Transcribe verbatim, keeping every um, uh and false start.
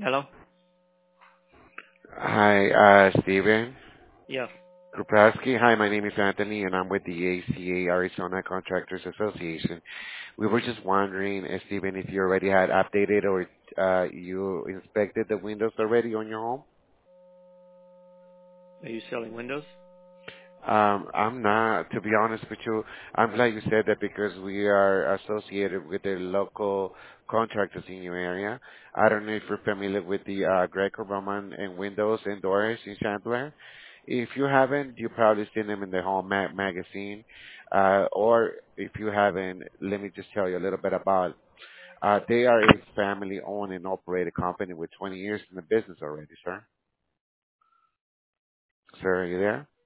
Hello? Hi, uh, Steven Yeah. Krupaski. Hi, my name is Anthony, and I'm with the A C A Arizona Contractors Association. We were just wondering, uh, Steven, if you already had updated or uh, you inspected the windows already on your home. Are you selling windows? Um, I'm not, to be honest with you. I'm glad you said that because we are associated with the local contractors in your area. I don't know if you're familiar with the uh, Greco-Roman and windows and doors in Chandler. If you haven't, you probably seen them in the Home ma- magazine. Uh, or if you haven't, let me just tell you a little bit about. Uh, they are a family-owned and operated company with twenty years in the business already, sir. Sir, are you there?